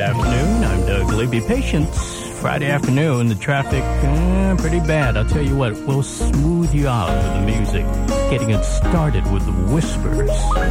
afternoon. I'm Doug Lee. Be patient. Friday afternoon, the traffic pretty bad. I'll tell you what, we'll smooth you out with the music. Getting it started with the Whispers.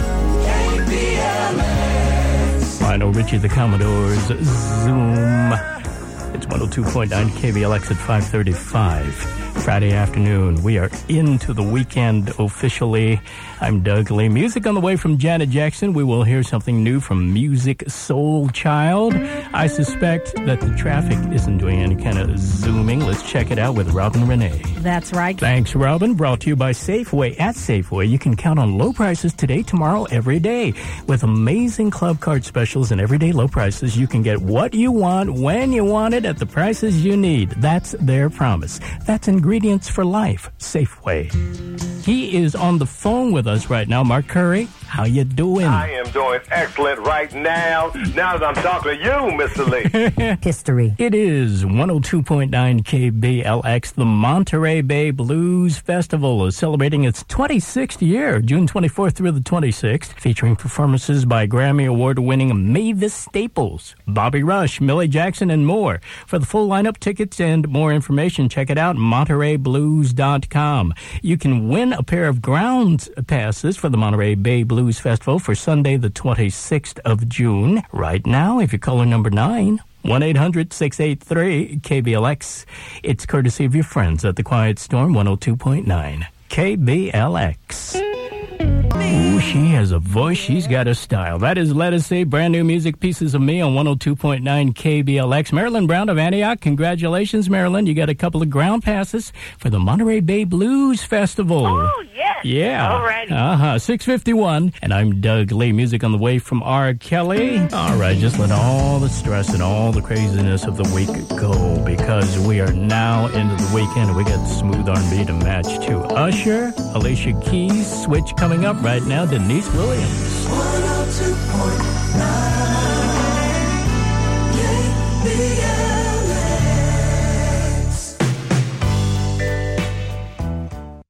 KBLX. Lionel Richie, the Commodores, Zoom. It's 102.9 KBLX at 5:35. Friday afternoon. We are into the weekend officially. I'm Doug Lee. Music on the way from Janet Jackson. We will hear something new from Music Soul Child. I suspect that the traffic isn't doing any kind of zooming. Let's check it out with Robin Renee. That's right. Thanks, Robin. Brought to you by Safeway. At Safeway, you can count on low prices today, tomorrow, every day. With amazing club card specials and everyday low prices, you can get what you want, when you want it, at the prices you need. That's their promise. That's ingredients for life. Safeway. He is on the phone with us right now. Mark Curry, how you doing? I am doing excellent right now. Now that I'm talking to you, Mr. Lee. History. It is 102.9 KBLX. The Monterey Bay Blues Festival is celebrating its 26th year, June 24th through the 26th, featuring performances by Grammy Award-winning Mavis Staples, Bobby Rush, Millie Jackson, and more. For the full lineup, tickets, and more information, check it out, MontereyBlues.com. You can win a pair of grounds passes for the Monterey Bay Blues Festival for Sunday, the 26th of June. Right now, if you call number 9, 1-800-683-KBLX. It's courtesy of your friends at the Quiet Storm, 102.9 KBLX. Ooh, she has a voice. She's got a style. That is Let Us Say, brand new music, Pieces of Me on 102.9 KBLX. Marilyn Brown of Antioch. Congratulations, Marilyn. You got a couple of ground passes for the Monterey Bay Blues Festival. Oh, yes. Yeah. All righty. 6:51. And I'm Doug Lee. Music on the way from R. Kelly. All right, just let all the stress and all the craziness of the week go, because we are now into the weekend. We got smooth R&B to match to Usher, Alicia Keys, Switch coming up right now, Denise Williams. 102.9 KBLX.